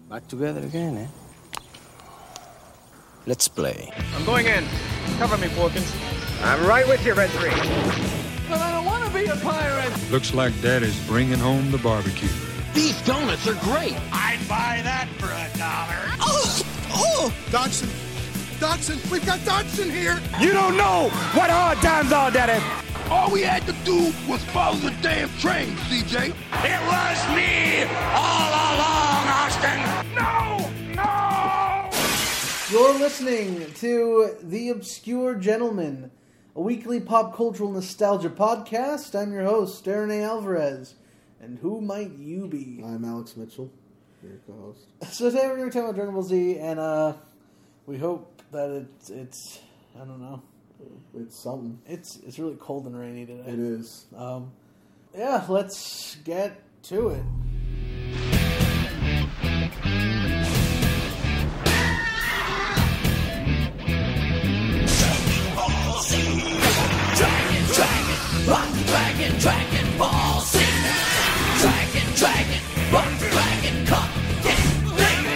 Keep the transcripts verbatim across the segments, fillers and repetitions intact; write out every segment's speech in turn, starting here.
Back together again, eh? Let's play. I'm going in. Cover me, Porkins. I'm right with you, Red three. But I don't want to be a pirate. Looks like Daddy's bringing home the barbecue. These donuts are great. I'd buy that for a dollar. Oh! Oh! Dodgson! Dodgson! We've got Dodgson here! You don't know what hard times are, Daddy! All we had to do was follow the damn train, C J. It was me all along, Austin! No! No! You're listening to The Obscure Gentleman, a weekly pop cultural nostalgia podcast. I'm your host, Darren A. Alvarez. And who might you be? I'm Alex Mitchell, your co-host. So today we're going to talk about Dragon Ball Z, and uh, we hope that it's, it's, I don't know. It's something. It's it's really cold and rainy today. It is. Um, yeah, let's get to it. Dragon, dragon, rock the dragon, dragon ball Z. Dragon, dragon, rock the dragon, come get me.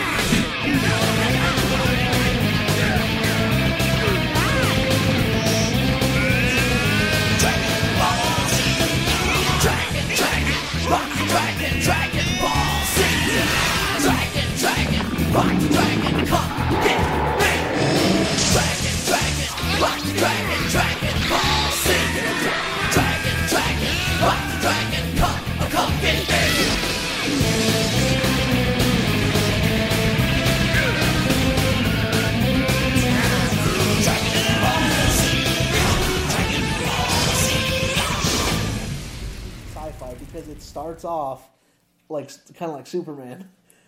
Dragon ball Z. Dragon, dragon, rock the dragon, dragon ball Z. Dragon, dragon, rock the dragon, come get me. Dragon, dragon, rock the dragon, dragon ball Z. Dragon, dragon, rock the dragon, come, come get me. Sci-fi, because it starts off like kind of like Superman.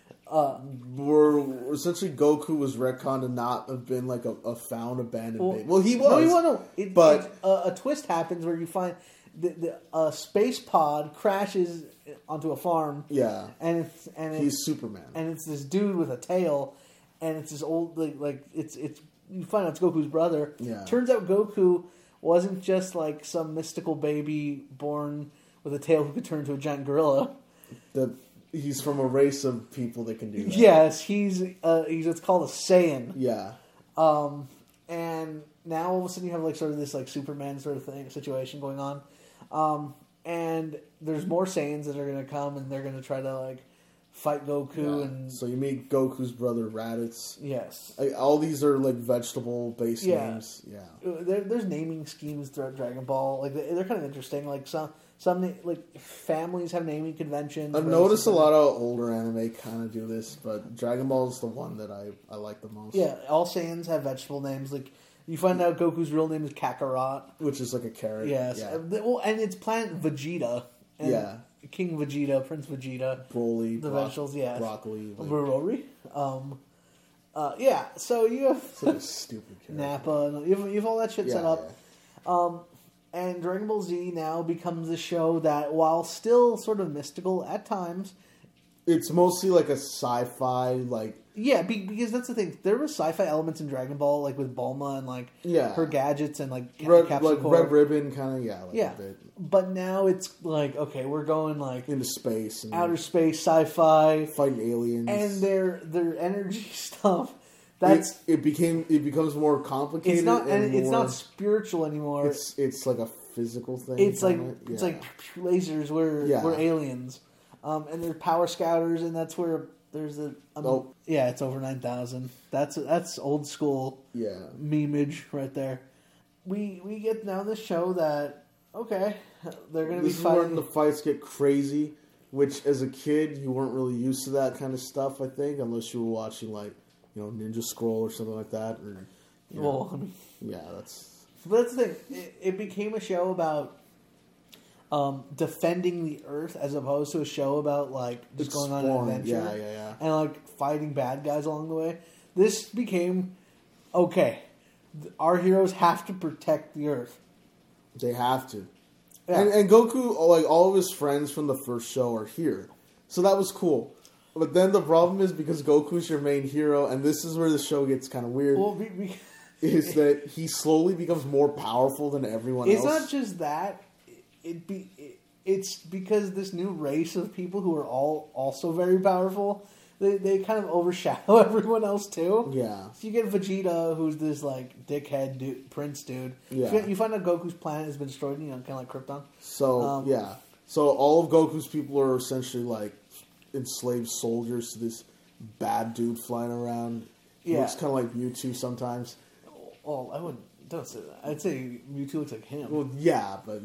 We're essentially Goku was retconned to not have been like a, a found abandoned Well, baby. Well, he was. No, he wasn't. It, but it, uh, a twist happens where you find the, the a space pod crashes onto a farm. Yeah, and it's and he's it's, Superman, and it's this dude with a tail, and it's this old like like it's it's you find out it's Goku's brother. Yeah. Turns out Goku wasn't just like some mystical baby born with a tail who could turn into a giant gorilla. the he's from a race of people that can do that. Yes, he's uh, he's what's called a Saiyan. Yeah. Um, and now all of a sudden you have like sort of this like Superman sort of thing situation going on, um, and there's more Saiyans that are going to come and they're going to try to like fight Goku Yeah. and So you meet Goku's brother Raditz. yes, Like, all these are like vegetable based Yeah. names. Yeah. there, there's naming schemes throughout Dragon Ball. Like they- they're kind of interesting. Like some some na- like families have naming conventions. I've where noticed it's a like- lot of older anime kind of do this, but Dragon Ball is the one that I, I like the most. Yeah, all Saiyans have vegetable names. Like you find out Goku's real name is Kakarot. Which is like a carrot. Yes, Yeah. Uh, the- well, and it's planet Vegeta. And Yeah. King Vegeta, Prince Vegeta, Broly, the bro- vegetables, yes, broccoli. Like, Broly. Um, uh, yeah. So you have such a stupid character. Nappa. And you have, you have all that shit Yeah, set up. Um, and Dragon Ball Z now becomes a show that, while still sort of mystical at times, It's mostly like a sci-fi, like yeah, be, because that's the thing. There were sci-fi elements in Dragon Ball, like with Bulma and like Yeah. her gadgets and like red, Capsule like Corp. Red Ribbon, kind of yeah, like Yeah, a bit but now it's like okay, we're going like into space and outer space sci-fi, fighting aliens, and their their energy stuff. That's it, it became it becomes more complicated. it's not and, and it's more, not spiritual anymore. It's it's like a physical thing. It's like kinda. it's Yeah. like lasers. We're Yeah. we're aliens, um, and there's power scouters, and that's where there's a um, Oh. yeah, it's over nine thousand. That's that's old school yeah. memeage right there. We we get now this show that okay, they're gonna This be is when fighting. the fights get crazy, which as a kid you weren't really used to that kind of stuff. I think unless you were watching like you know Ninja Scroll or something like that. Or, you know, well, I mean, yeah, that's but that's the thing. It, it became a show about um, defending the Earth as opposed to a show about like just going on an Exploring. adventure. Yeah, yeah, yeah. And like fighting bad guys along the way. This became okay. th- Our heroes have to protect the Earth. They have to. Yeah. And, and Goku, like all of his friends from the first show, are here, so that was cool. But then the problem is because Goku's your main hero, and this is where the show gets kind of weird. Well, we, we, is that he slowly becomes more powerful than everyone it's else. not just that. It be it, it's because this new race of people who are all also very powerful. they they kind of overshadow everyone else too. Yeah. So you get Vegeta, who's this like dickhead dude, prince dude. Yeah. You, you find out Goku's planet has been destroyed, you know, kind of like Krypton. So Um, yeah, so all of Goku's people are essentially like enslaved soldiers to this bad dude flying around. He Yeah. looks kind of like Mewtwo sometimes. Well, I wouldn't. Don't say that. I'd say Mewtwo looks like him. Well, yeah, but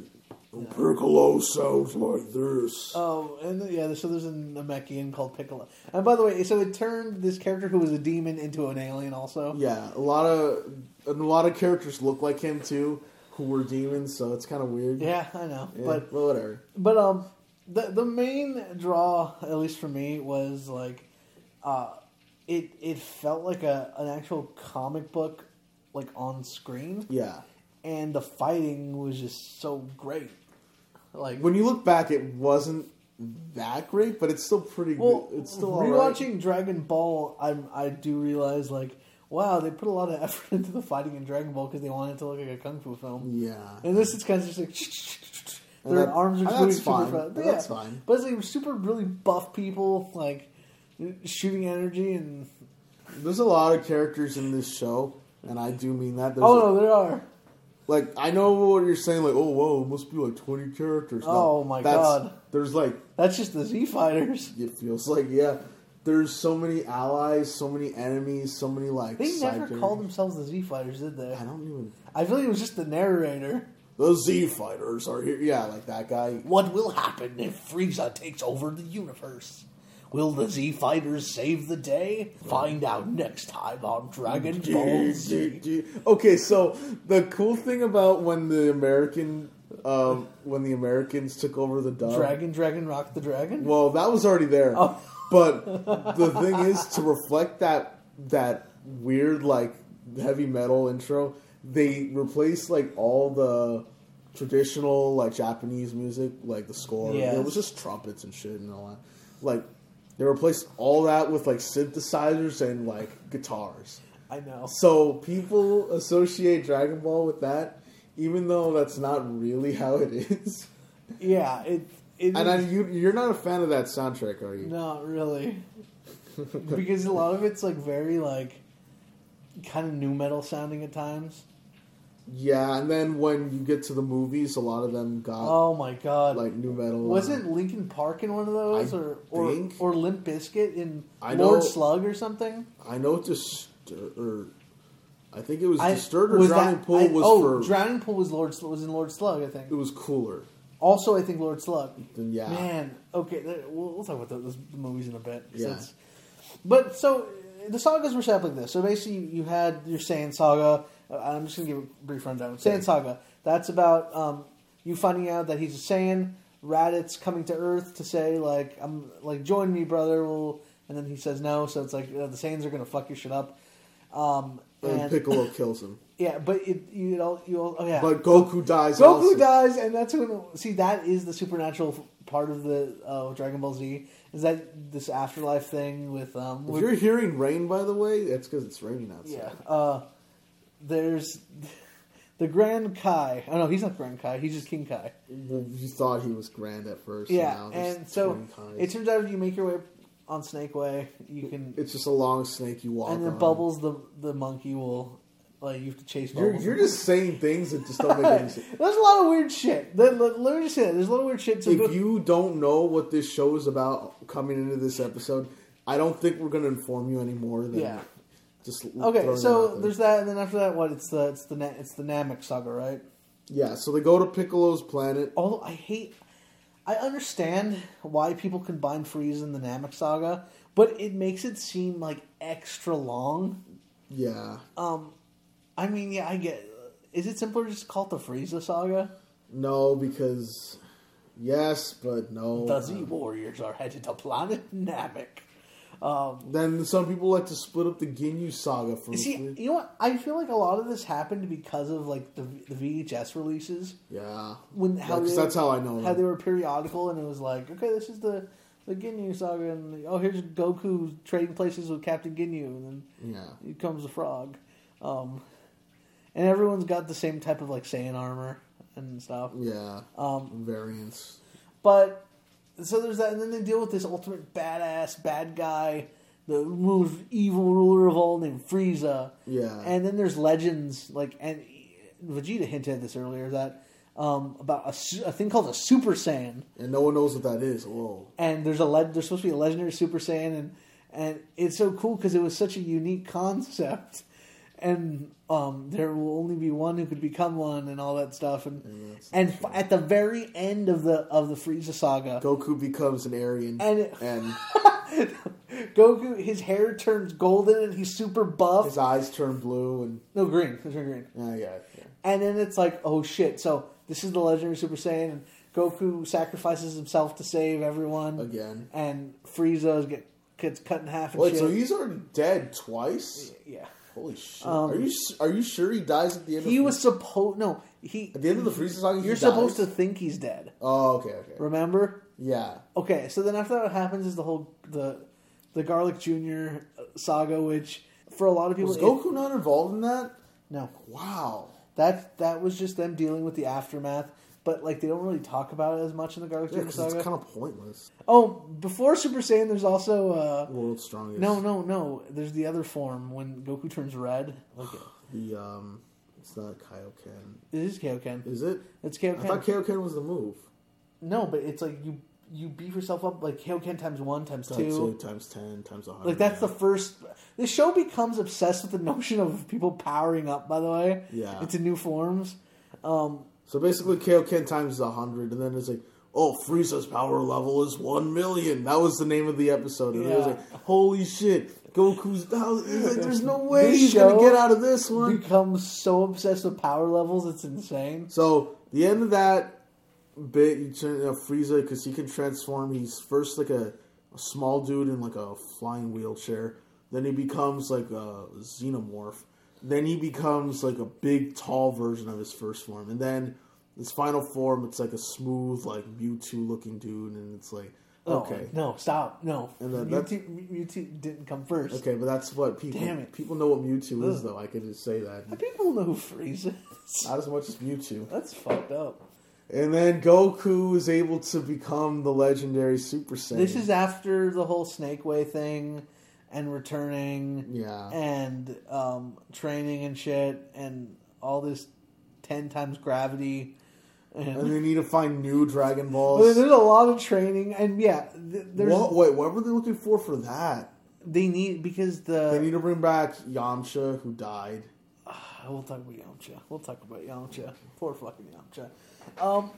Piccolo sounds like this. Oh, and then, yeah, so there's a Namekian called Piccolo. And by the way, so it turned this character who was a demon into an alien also. Yeah, a lot of a lot of characters look like him too, who were demons. So it's kind of weird. Yeah, I know, Yeah, but but whatever. but um, the the main draw, at least for me, was like, uh, it it felt like a an actual comic book, like on screen. Yeah. And the fighting was just so great. Like When you look back, it wasn't that great, but it's still pretty well, good. It's still rewatching alright. Dragon Ball, I I do realize like, wow, they put a lot of effort into the fighting in Dragon Ball because they wanted it to look like a kung fu film. Yeah. And this is kind of just like And their that- arms are and moving that's super fine. fast. And But that's yeah, fine. But it's like super really buff people like shooting energy and There's a lot of characters in this show, and I do mean that. There's oh no, there are. Like, I know what you're saying, like, oh, whoa, it must be like twenty characters. No, Oh, my that's- God. There's like, That's just the Z Fighters. it feels like, yeah, there's so many allies, so many enemies, so many, like, They side never characters. called themselves the Z Fighters, did they? I don't even. I feel like it was just the narrator. The Z Fighters are here. Yeah, like that guy. What will happen if Frieza takes over the universe? Will the Z Fighters save the day? Find out next time on Dragon Ball Z. Okay, so the cool thing about when the American, um, when the Americans took over the dub, Dragon, Dragon, Rock the Dragon? well, that was already there. Oh. But the thing is, to reflect that that weird like heavy metal intro, they replaced like all the traditional like Japanese music, like the score. Yes. It was just trumpets and shit and all that. Like they replaced all that with like synthesizers and like guitars. I know. So people associate Dragon Ball with that, even though that's not really how it is. Yeah, it. it And is, I, you, you're not a fan of that soundtrack, are you? not really, because a lot of it's like very like kind of new metal sounding at times. Yeah, and then when you get to the movies, a lot of them got Oh my god! like new metal. Wasn't Linkin Park in one of those, I or or, think- or Limp Bizkit in I Lord know- Slug or something? I know Distur- or I think it was I- Disturbed or was Drowning that- Pool I- was oh, for Drowning Pool was Lord was in Lord Slug, I think. it was cooler. Also, I think Lord Slug. Then yeah, Man, okay, th- we'll, we'll talk about those movies in a bit. 'cause Yeah. it's- But so the sagas were set up like this. So basically, you, you had your Saiyan saga. Uh, I'm just gonna give a brief rundown. Saiyan Okay. saga. That's about um, you finding out that he's a Saiyan. Raditz coming to Earth to say like, "I'm like, join me, brother." We'll, and then he says no. So it's like uh, the Saiyans are gonna fuck your shit up. Um, and, and Piccolo kills him. yeah, but it, you know, you all, oh yeah, But Goku dies. Goku also. dies, and that's when see that is the supernatural part of the uh, Dragon Ball Z. Is that this afterlife thing with um? If with, you're hearing rain, by the way, that's because it's raining outside. yeah, uh, there's the Grand Kai. Oh no, he's not Grand Kai. He's just King Kai. Well, you thought he was grand at first. Yeah, now there's and so twin Kais. it turns out if you make your way on Snake Way, you can, It's just a long snake you walk and then on. Bubbles the the monkey will like you have to chase. You're, Bubbles. you're just saying things that just don't make any sense. There's a lot of weird shit. Let, let, let me just say that. There's a lot of weird shit. So If go- you don't know what this show is about coming into this episode, I don't think we're going to inform you any more than Yeah. just Okay, throwing so that out there. there's that, and then after that, what? It's the it's the Na- it's the Namek saga, right? Yeah, so they go to Piccolo's planet. Although I hate, I understand why people combine Frieza and the Namek saga, but it makes it seem like extra long. Yeah. Um, I mean, yeah, I get. Is it simpler to just call it the Frieza saga? No, because yes, but no. The Z Warriors are headed to planet Namek. Um, Then some people like to split up the Ginyu saga from. see, you know what? I feel like a lot of this happened because of like the the V H S releases. Yeah. When how Yeah, 'cause they- that's how I know how them. they were periodical, and it was like, okay, this is the the Ginyu saga, and oh, here's Goku trading places with Captain Ginyu, and then Yeah. here comes the frog, um, and everyone's got the same type of like Saiyan armor and stuff. Yeah. Um, Variants. But so there's that, and then they deal with this ultimate badass bad guy the most evil ruler of all named Frieza. Yeah. And then there's legends like, and Vegeta hinted at this earlier that um, about a, su- a thing called a Super Saiyan. And no one knows what that is. Whoa. And there's a le- there's supposed to be a legendary Super Saiyan, and and it's so cool because it was such a unique concept. And um, there will only be one who could become one, and all that stuff. And Yeah, and f- at the very end of the of the Frieza saga, Goku becomes an Aryan. and, it, and Goku, his hair turns golden, and he's super buff. his eyes turn blue, and No, green. They turn green. uh, yeah, yeah. And then it's like, oh shit! So this is the legendary Super Saiyan, and Goku sacrifices himself to save everyone Again. and Frieza get, gets cut in half. And Wait, shit. so he's already dead twice? Yeah. Holy shit! Um, are you s- are you sure he dies at the end? He of was supposed no. He at the end of the Frieza saga. You're he supposed dies? to think he's dead. Oh, okay, okay. Remember? Yeah. Okay, so then after that, what happens is the whole the the Garlic Junior saga, which for a lot of people, Was it- Goku not involved in that? no, Wow. that that was just them dealing with the aftermath. But like they don't really talk about it as much in the Garlic Yeah, Junior because it's saga. kind of pointless. Oh, before Super Saiyan, there's also uh, World's strongest. no, no, no. There's the other form when Goku turns red. Like The um, it's not Kaioken. it is Kaioken. Is it? It's I Kaioken. thought Kaioken was the move. No, but it's like you you beef yourself up like Kaioken times one times Times two. two times ten times a hundred. Like that's the first. The show becomes obsessed with the notion of people powering up. By the way, Yeah. into new forms. Um, So basically, Kaioken times a hundred, and then it's like, oh, Frieza's power level is one million. That was the name of the episode, and it was Yeah. like, holy shit, Goku's. How, it's like, there's no way This he's gonna show get out of this one. becomes so obsessed with power levels, it's insane. So the end of that bit, you turn you know, Frieza because he can transform. He's first like a, a small dude in like a flying wheelchair. Then he becomes like a xenomorph. Then he becomes like a big, tall version of his first form. And then his final form, it's like a smooth, like Mewtwo-looking dude, and it's like, okay, No, no, stop, no. And then Mewtwo, Mewtwo didn't come first. okay, but that's what people. Damn it. People know what Mewtwo is, Ugh. though. I could just say that. People know who Frieza is. Not as much as Mewtwo. That's fucked up. And then Goku is able to become the legendary Super Saiyan. This is after the whole Snake Way thing and returning Yeah. and um, training and shit and all this ten times gravity. And, And they need to find new Dragon Well, Balls. there's a lot of training and yeah, th- there's What, wait, what were they looking for for that? they need because the They need to bring back Yamcha, who died. we'll talk about Yamcha. We'll talk about Yamcha. Poor fucking Yamcha. Um,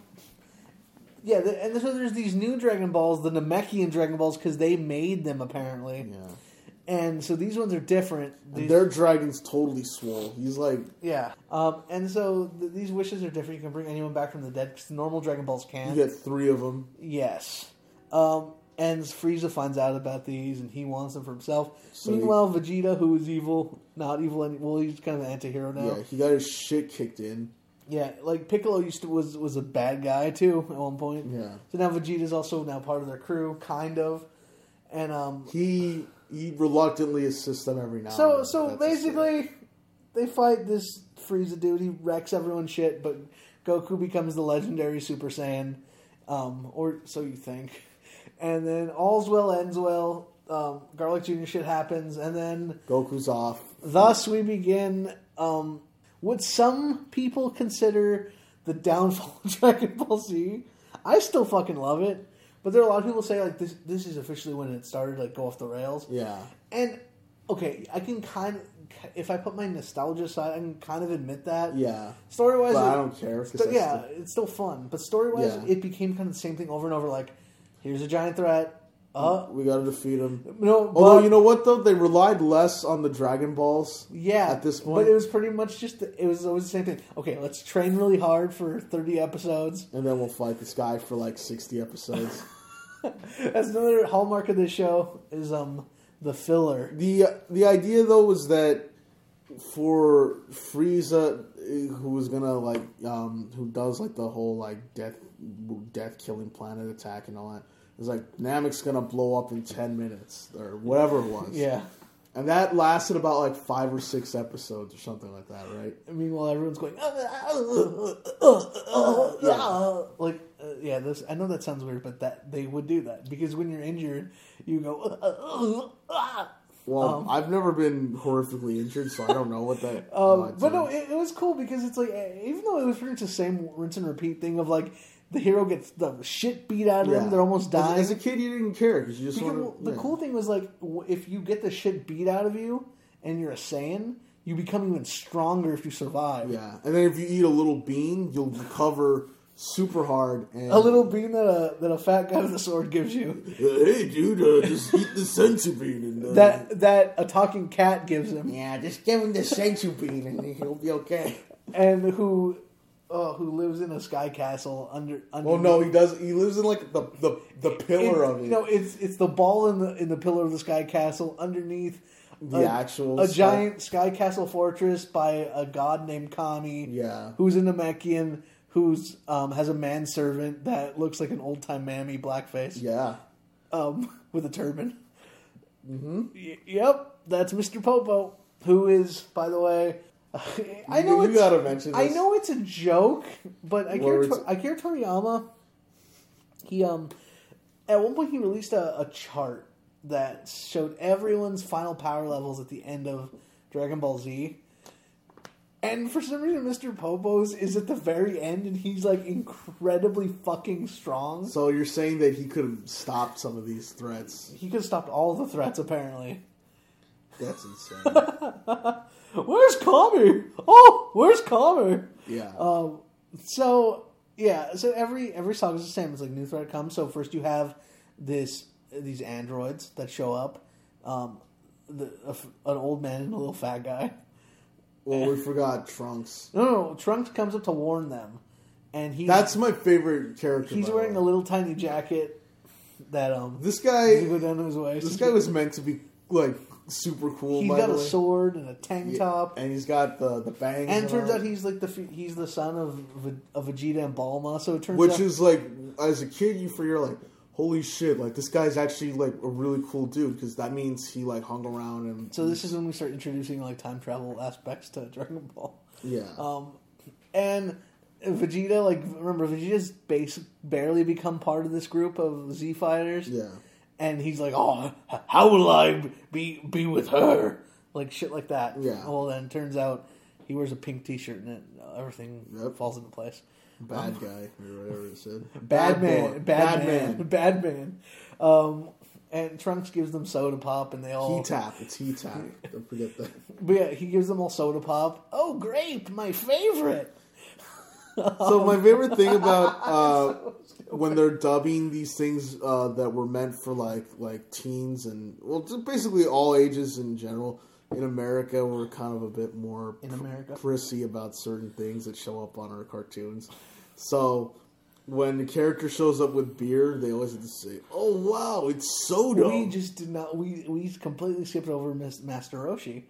yeah, the, and so there's these new Dragon Balls, the Namekian Dragon Balls, because they made them apparently. Yeah. And so these ones are different. These, And their dragon's totally swole. He's like, yeah. Um, and so th- these wishes are different. You can bring anyone back from the dead because the normal Dragon Balls you can't. get three of them. Yes. Um, and Frieza finds out about these, and he wants them for himself. So Meanwhile, Vegeta, who is evil, not evil anymore. Well, he's kind of an anti-hero now. Yeah, he got his shit kicked in. Yeah, like Piccolo used to was was a bad guy too at one point. Yeah. So now Vegeta's also now part of their crew, kind of. And um, He he reluctantly assists them every now and so then. so That's his thing. basically, they fight this Frieza dude. He wrecks everyone's shit, but Goku becomes the legendary Super Saiyan, um, or so you think. And then all's well ends well. Um, Garlic Junior shit happens, and then Goku's off. thus we begin um, what some people consider the downfall of Dragon Ball Z. I still fucking love it, but there are a lot of people say like this. This is officially when it started, like go off the rails. Yeah. And okay, I can kind of, if I put my nostalgia aside, I can kind of admit that. Yeah. Story wise, But I don't care. 'cause So, that's yeah, the- it's still fun. But story wise, Yeah. it became kind of the same thing over and over. Like, here's a giant threat. Uh, we gotta defeat him. no, Although, but- you know what, though? They relied less on the Dragon Balls. Yeah, At this point. but it was pretty much just it was always the same thing. Okay, let's train really hard for thirty episodes. And then we'll fight this guy for like sixty episodes. That's another hallmark of this show is um the filler. The the idea though was that for Frieza, who was gonna like um who does like the whole like death death killing planet attack and all that, it's like Namek's gonna blow up in ten minutes or whatever it was. Yeah. And that lasted about like five or six episodes or something like that, right? Meanwhile, everyone's going uh, uh, uh, uh, like uh, yeah. This I know that sounds weird, but that they would do that because when you're injured, you go uh, uh, uh, Well, Um, I've never been horrifically injured, so I don't know what that. Um, uh, but no, it, it was cool because it's like, even though it was pretty much the same rinse and repeat thing of like, the hero gets the shit beat out of Yeah. them, they're almost dying. As, as a kid, you didn't care because you just Because, wanted. well, the yeah. cool thing was like, w- if you get the shit beat out of you and you're a Saiyan, you become even stronger if you survive. Yeah, and then if you eat a little bean, you'll recover super hard. And A little bean that a that a fat guy with a sword gives you. Hey, dude, uh, just eat the sensu bean. And, uh, That that a talking cat gives him. yeah, just give him the sensu bean, and he'll be okay. And who uh, who lives in a sky castle under under. Well, no, he does. He lives in like the the, the pillar of it. You know, it's it's the ball in the in the pillar of the sky castle underneath. The a, actual a sky- giant sky castle fortress by a god named Kami. Yeah. Who's a Namekian, who's um, has a manservant that looks like an old time mammy blackface. Yeah. Um, with a turban. Mm-hmm. Y- yep, that's Mister Popo, who is, by the way, I know You- you it's, gotta mention I this. know it's a joke, but Akira, Words. To- Akira Toriyama, he um, at one point he released a, a chart that showed everyone's final power levels at the end of Dragon Ball Z. And for some reason, Mister Popo's is at the very end, and he's like incredibly fucking strong. So you're saying that he could have stopped some of these threats? He could have stopped all the threats, apparently. That's insane. Where's Kami? Oh, where's Kami? Yeah. Um. So yeah. So every every song is the same. It's like new threat comes. So first you have this these androids that show up. Um, the a, an old man and a little fat guy. Well, we forgot Trunks. No, no, no. Trunks comes up to warn them, and he That's my favorite character. he's by the wearing way. a little tiny jacket that um This you guy. go down to his waist. This guy was meant to be like super cool. He's by got the a way. sword and a tank Yeah, top. and he's got the the bangs. And turns all. out he's like the f- he's the son of V- of Vegeta and Bulma. So it turns Which out is like, as a kid, you figure like, holy shit, like this guy's actually like a really cool dude because that means he like hung around and. so. This is when we start introducing like time travel aspects to Dragon Ball. Yeah. Um, and Vegeta, like remember Vegeta's base barely become part of this group of Z fighters. Yeah. And he's like, oh, how will I be be with her? Like shit like that. Yeah. Well, then it turns out he wears a pink T-shirt and it, everything Yep. falls into place. Bad guy, or whatever it said. Bad, man, boy. bad, man, bad man. Um, and Trunks gives them soda pop, and they all Heat tap. It's heat tap. Don't forget that. But yeah, he gives them all soda pop. Oh, grape, my favorite. So my favorite thing about uh, when they're dubbing these things uh, that were meant for like like teens and well, just basically all ages in general. In America, we're kind of a bit more In America? prissy about certain things that show up on our cartoons. So when the character shows up with beer, they always have to say, "Oh wow, it's soda." We just did not. We we completely skipped over Miss Master Roshi.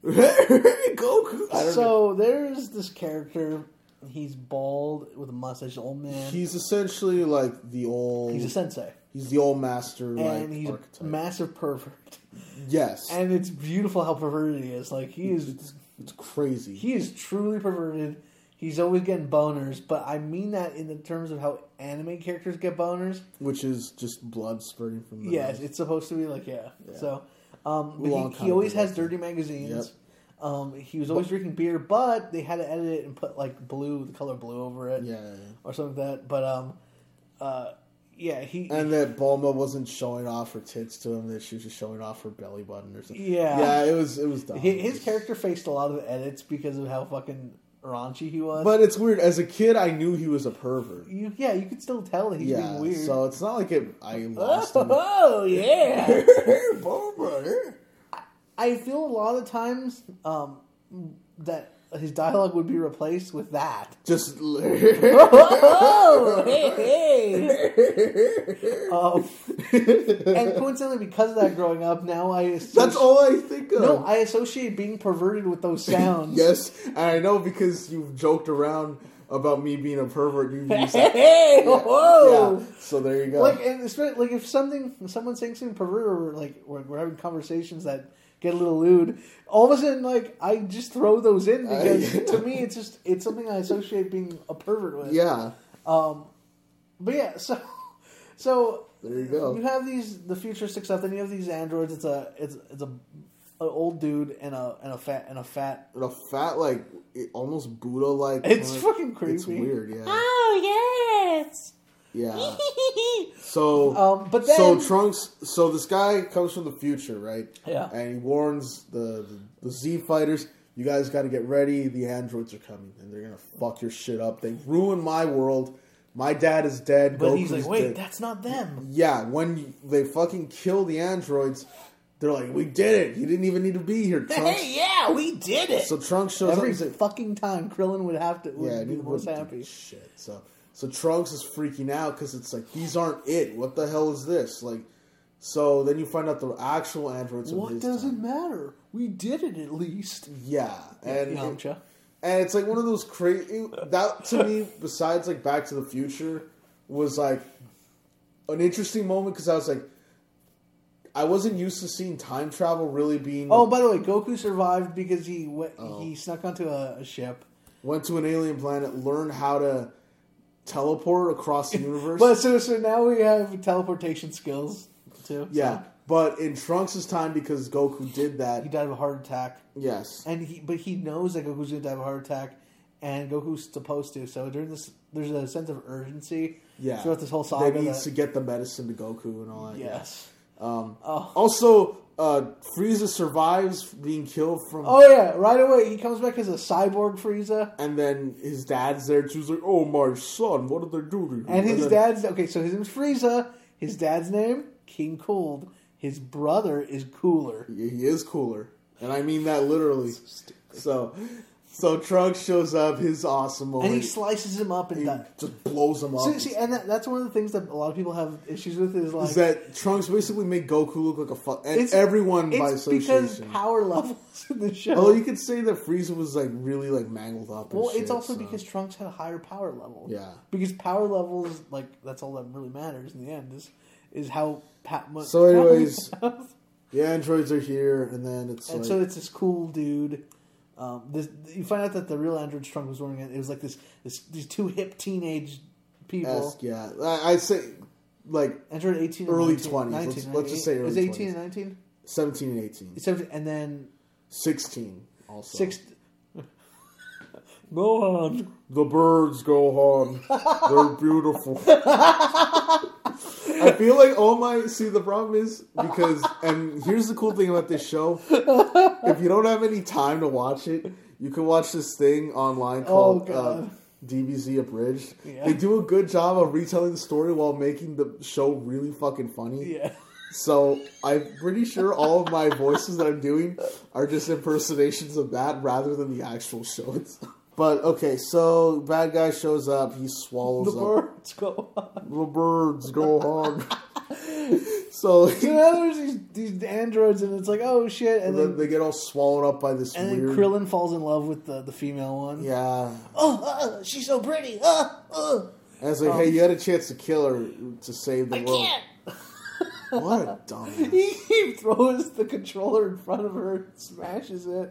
Goku. I don't know. So there's this character. He's bald with a mustache, old man. He's essentially like the old. He's a sensei, He's the old master, like and he's archetype. a massive pervert. Yes, And it's beautiful how perverted he is. Like he is, it's, it's crazy. he is truly perverted. He's always getting boners, but I mean that in the terms of how anime characters get boners. Which is just blood spurting from the Yes, nose. it's supposed to be like yeah. Yeah. So, um, but Long he, time he always ago. has dirty magazines. Yep. Um, he was always drinking beer, but they had to edit it and put like blue, the color blue over it, Yeah, yeah, yeah. or something like that. But um, uh, yeah, he And that Bulma wasn't showing off her tits to him; that she was just showing off her belly button or something. Yeah. yeah, it was it was dumb. his, his character faced a lot of edits because of how fucking raunchy he was. But it's weird. As a kid, I knew he was a pervert. you, yeah, you could still tell that he's Yeah, being weird. so it's not like it, I lost him. Oh yeah. Bulma, I feel a lot of times um, that his dialogue would be replaced with that. just Oh, hey, hey. Um, and coincidentally, because of that growing up, now I associate, that's all I think of. no, I associate being perverted with those sounds. Yes, and I know because you've joked around about me being a pervert. You've used that. Hey, whoa. Yeah, so there you go. Like, and especially, like if something, if someone's saying something perverted, or like we're, we're having conversations that get a little lewd, all of a sudden, like I just throw those in because I- to me, it's just it's something I associate being a pervert with. yeah. Um, but yeah, so so There you go. You have these the futuristic stuff. Then you have these androids. It's a it's it's a an old dude and a and a fat and a fat And a fat like it, almost Buddha like. It's fucking creepy. It's weird. Yeah. Oh, yes. Yeah. So, Um, but then- so Trunks. So this guy comes from the future, right? Yeah. And he warns the the, the Z fighters. You guys got to get ready. The androids are coming, and they're gonna fuck your shit up. They ruined my world. My dad is dead. But Goku's he's like, wait, dead. that's not them. Yeah, when you, they fucking kill the androids, they're like, we did it. You didn't even need to be here, Trunks. Hey, yeah, we did it. So Trunks shows Every up. He's like, fucking time Krillin would have to would yeah, be he the most wouldn't happy. do shit. So, so Trunks is freaking out because it's like these aren't it. What the hell is this? Like, so then you find out the actual androids. of What his does time. it matter? We did it at least. Yeah, and Yamcha. it, and it's like one of those crazy. That to me, besides like Back to the Future, was like an interesting moment because I was like, I wasn't used to seeing time travel really being. Oh, by the way, Goku survived because he went, Oh. he snuck onto a, a ship. Went to an alien planet, learned how to teleport across the universe. But so so now we have teleportation skills too. Yeah, but in Trunks' time, because Goku did that, He died of a heart attack, yes, and he but he knows that Goku's going to die of a heart attack, and Goku's supposed to. So during this, there's a sense of urgency. yeah, Throughout this whole saga, they needs that- to get the medicine to Goku and all that. Yes. Um, Oh. Also, uh, Frieza survives being killed from. Oh yeah! Right away, he comes back as a cyborg Frieza, And then his dad's there too. He's like, "Oh my son, what did they do to you?" and his then- dad's okay. So his name's Frieza. His dad's name King Cold. His brother is Cooler. Yeah, he is cooler, and I mean that literally. So, so Trunks shows up. His awesome moment. And he slices him up and He die. just blows him up. See, see, and that, that's one of the things that a lot of people have issues with is like is that Trunks basically made Goku look like a fuck, and it's, everyone by it's because association. power levels in the show. Although you could say that Frieza was like really like mangled up. And well, shit, it's also so. because Trunks had a higher power level. Yeah. because power levels like that's all that really matters in the end is is how pa- much. So anyways, the androids are here, and then it's and like so it's this cool dude. Um, this, you find out that the real android Trunks was wearing it. It was like this, this these two hip teenage people. esque, yeah. I, I'd say like Android eighteen, and early nineteen, twenties. nineteen, Let's, right? let's just say It early was eighteen twenties. and nineteen. Seventeen and eighteen. It's seventeen, and then Sixteen also. six. Go on. The birds go on. They're beautiful. I feel like all my see the problem is because and here's the cool thing about this show. If you don't have any time to watch it, you can watch this thing online called Oh, uh, God. D B Z Abridged. Yeah. They do a good job of retelling the story while making the show really fucking funny. Yeah. So I'm pretty sure all of my voices that I'm doing are just impersonations of that rather than the actual show itself. But okay, so bad guy shows up. He swallows The up. birds go on. The birds go on. so So now there's these, these androids, and it's like, oh shit, and then then they get all swallowed up by this and then weird. Krillin falls in love with the, the female one. Yeah, Oh, uh, she's so pretty. Uh, uh. and it's like, hey, you had a chance to kill her to save the I world. can't. What a dumb. He, he throws the controller in front of her, and smashes it.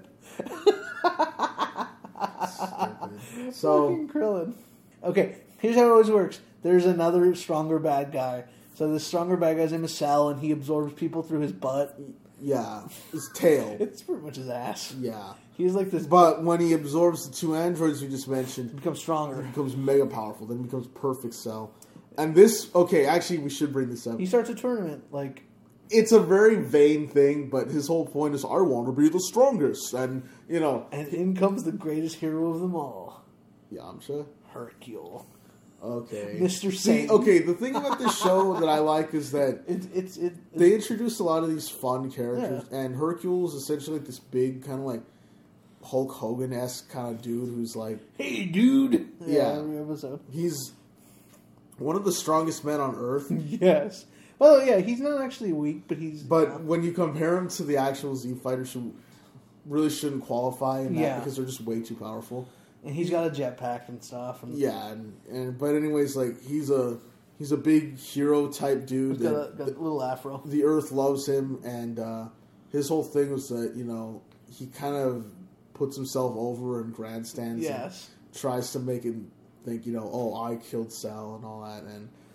So Fucking Krillin. Okay, here's how it always works. There's another stronger bad guy. So the stronger bad guy's name is Cell, and he absorbs people through his butt. yeah, his tail. It's pretty much his ass. Yeah, He's like this. but when he absorbs the two androids we just mentioned, becomes stronger. he becomes mega powerful. Then he becomes perfect Cell. And this, okay, actually, we should bring this up. He starts a tournament. Like, It's a very vain thing, but his whole point is, I want to be the strongest, and you know, and in comes the greatest hero of them all, Yamcha. Hercule. Okay, Mister See, Satan. okay, the thing about this show that I like is that It, it's it. they introduced a lot of these fun characters, and Hercule is essentially like this big kind of like Hulk Hogan esque kind of dude who's like, Hey, dude. Yeah. Every episode. he's one of the strongest men on Earth. Yes. Well, yeah, he's not actually weak, but he's. But when you compare him to the actual Z fighters, who really shouldn't qualify in that Yeah. because they're just way too powerful. and he's got a jetpack and stuff. And Yeah, and, and but anyways, like he's a he's a big hero type dude. he's got That, a, got a little afro. the Earth loves him, and uh, his whole thing was that you know he kind of puts himself over in grandstands. Yes. And tries to make him think you know, oh, I killed Cell and all that, and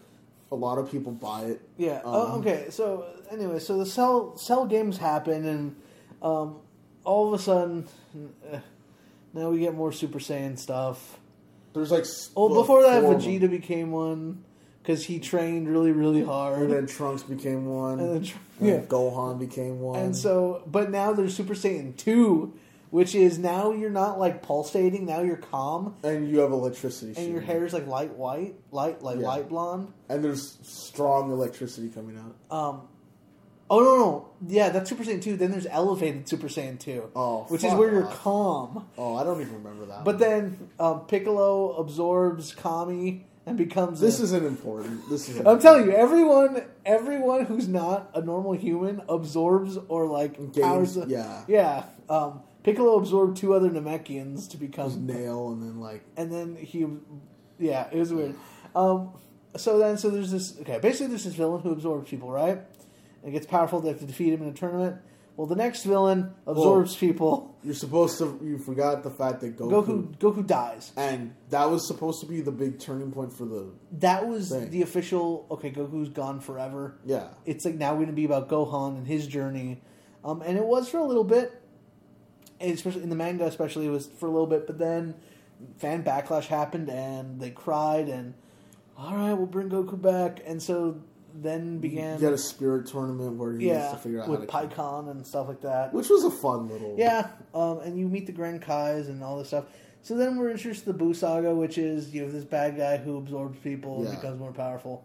a lot of people buy it. Yeah. Um, oh, okay. So anyway, so the Cell Cell games happen, and um, all of a sudden, uh, now we get more Super Saiyan stuff. There's like Oh, before that, four of Vegeta them. became one because he trained really, really hard. And then Trunks became one. And then And, Tr- yeah. Gohan became one. And so, but now there's Super Saiyan two, which is now you're not like pulsating. Now you're calm, and you have electricity. and your shooting. hair is like light white, light like Yeah. light blonde. And there's strong electricity coming out. Um, oh no, no, yeah, that's Super Saiyan two. Then there's elevated Super Saiyan two, Oh, which is fuck where you're off. calm. Oh, I don't even remember that. But one. then um, Piccolo absorbs Kami and becomes. this a, isn't important. This is. I'm telling you, everyone, everyone who's not a normal human absorbs or like Gains, powers. The, yeah. yeah. Um, Piccolo absorbed two other Namekians to become Nail, and then like. and then he, yeah, it was weird. Um, so then, so there's this. Okay, basically, there's this villain who absorbs people, right? And it gets powerful. They have to defeat him in a tournament. Well, the next villain absorbs people. You're supposed to. You forgot the fact that Goku. Goku, Goku dies. And that was supposed to be the big turning point for the. That was thing. the official. Okay, Goku's gone forever. Yeah. It's like now going to be about Gohan and his journey, um, and it was for a little bit. And especially in the manga, especially it was for a little bit. But then fan backlash happened, and they cried, and all right, we'll bring Goku back. And so then began You had a spirit tournament where he yeah has to figure out with how to. PyCon and stuff like that. Which was a fun little. Yeah, um, and you meet the Grand Kais and all this stuff. So then we're introduced to the Buu Saga, which is you have this bad guy who absorbs people Yeah. and becomes more powerful.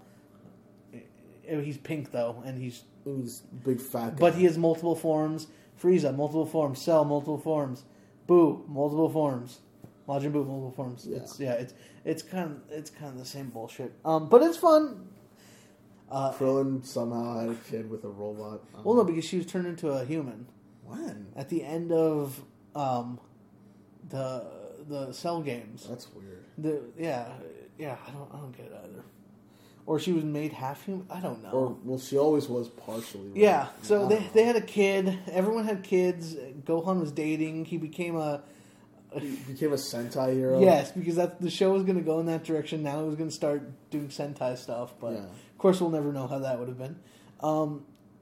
He's pink though, and he's He's a big fat guy. but he has multiple forms. Frieza, multiple forms. Cell, multiple forms. Buu, multiple forms. Majin Buu, multiple forms. Yeah. It's yeah, it's it's kind of it's kind of the same bullshit. Um, but it's fun. Uh, Krillin somehow had a kid with a robot. Um, well, no, because she was turned into a human when? at the end of um, the the Cell games. That's weird. The yeah yeah I don't I don't get it either. Or she was made half human. I don't know. Or well, she always was partially. Right? Yeah, so I they don't they know. had a kid. Everyone had kids. Gohan was dating. He became a He became a Sentai hero. yes, because that the show was going to go in that direction. Now it was going to start doing Sentai stuff, but Yeah. of course we'll never know how that would have been. Um,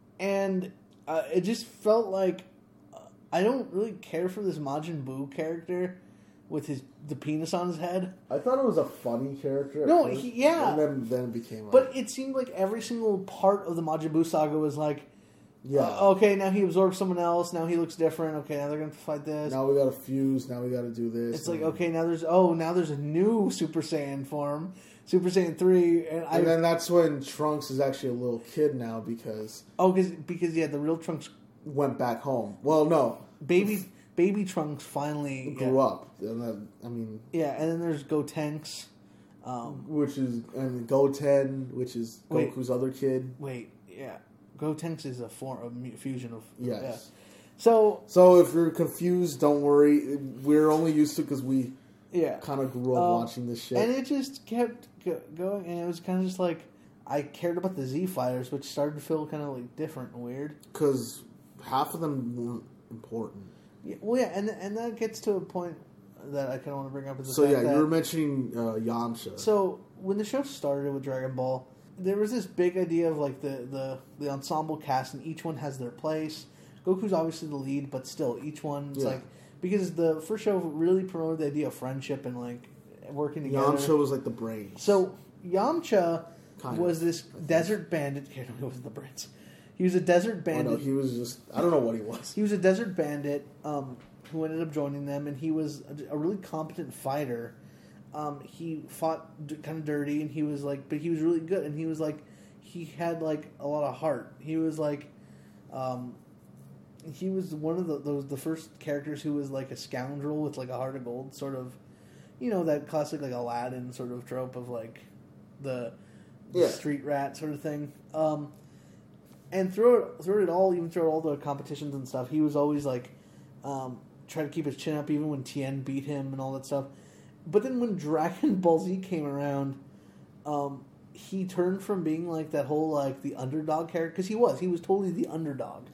and uh, it just felt like uh, I don't really care for this Majin Buu character with his the penis on his head. I thought it was a funny character. at No, first, he- yeah. and then then it became. But it seemed like every single part of the Majin Buu saga was like, yeah. uh, okay, now he absorbs someone else. Now he looks different. Okay, now they're going to fight this. Now we got to fuse. Now we got to do this. It's like, and- okay, now there's oh, now there's a new Super Saiyan form, Super Saiyan three, and I And then that's when Trunks is actually a little kid now because oh, cause, because yeah, the real Trunks, went back home. Well, no, baby baby Trunks finally grew yeah. up. And then, I mean, Yeah, and then there's Gotenks. Um, which is and Goten, which is Wait. Goku's other kid. wait, yeah, Gotenks is a form, a mu- fusion of Yes. yeah. So So if you're confused, don't worry. We're only used to because we yeah, kind of grew up Um, watching this shit. and it just kept go- going, and it was kind of just like I cared about the Z Fighters, which started to feel kind of like different and weird. Because half of them weren't important. Yeah, well, yeah, and and that gets to a point that I kind of want to bring up. Is the So fact yeah, that, you were mentioning uh, Yamcha. So when the show started with Dragon Ball, there was this big idea of like the, the, the ensemble cast, and each one has their place. Goku's obviously the lead, but still, each one's Yeah. like because the first show really promoted the idea of friendship and like working together. Yamcha was like the brains. So Yamcha Kind was of, this desert bandit. Okay, no, he wasn't the brains. He was a desert oh, bandit. no, he was just I don't know what he was. He was a desert bandit um, who ended up joining them, and he was a, a really competent fighter. Um, he fought d- kind of dirty, and he was like, but he was really good, and he was like, he had like a lot of heart. He was like, um, he was one of the those the first characters who was like a scoundrel with like a heart of gold, sort of, you know, that classic like Aladdin sort of trope of like the, the Yeah. street rat sort of thing. Um, and through it, through it all, even through all the competitions and stuff, he was always like, um, trying to keep his chin up, even when Tien beat him and all that stuff. But then when Dragon Ball Z came around, um, he turned from being like that whole like the underdog character, because he was, he was totally the underdog.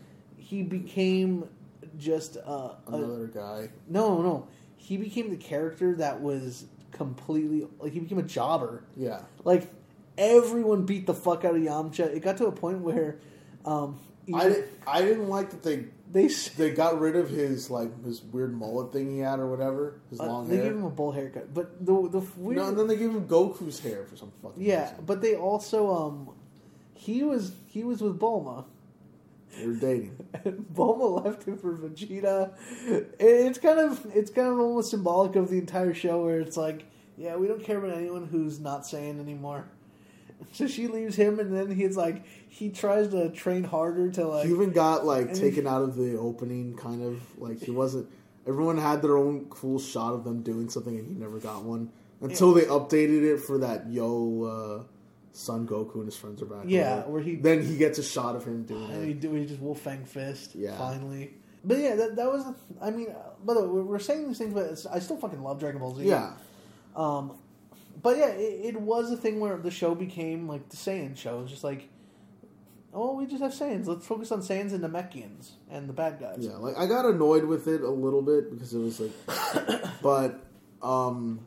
He became just uh, Another a, guy. no, no, he became the character that was completely like he became a jobber. Yeah. Like everyone beat the fuck out of Yamcha. It got to a point where um, I didn't, I didn't like that they they they got rid of his like his weird mullet thing he had or whatever, his uh, long they hair. gave him a bowl haircut, but the the weird No, and then they gave him Goku's hair for some fucking yeah, reason. but they also um he was he was with Bulma. They were dating. And Bulma left him for Vegeta. It's kind of it's kind of almost symbolic of the entire show, where it's like, yeah, we don't care about anyone who's not Saiyan anymore. So she leaves him, and then he's like, he tries to train harder to like. He even got like and taken out of the opening, kind of like he wasn't. Everyone had their own cool shot of them doing something, and he never got one until they updated it for that Yo uh, Son Goku and his friends are back. Yeah, where, where he then he gets a shot of him doing and it. he do he just Wolf Fang Fist. Yeah. Finally. But yeah, that that was. I mean, uh, by the way, we're saying these things, but it's, I still fucking love Dragon Ball Z. Yeah. Um, but yeah, it, it was a thing where the show became like the Saiyan show. It was just like, oh, we just have Saiyans. Let's focus on Saiyans and Namekians and the bad guys. Yeah, like I got annoyed with it a little bit because it was like, but um,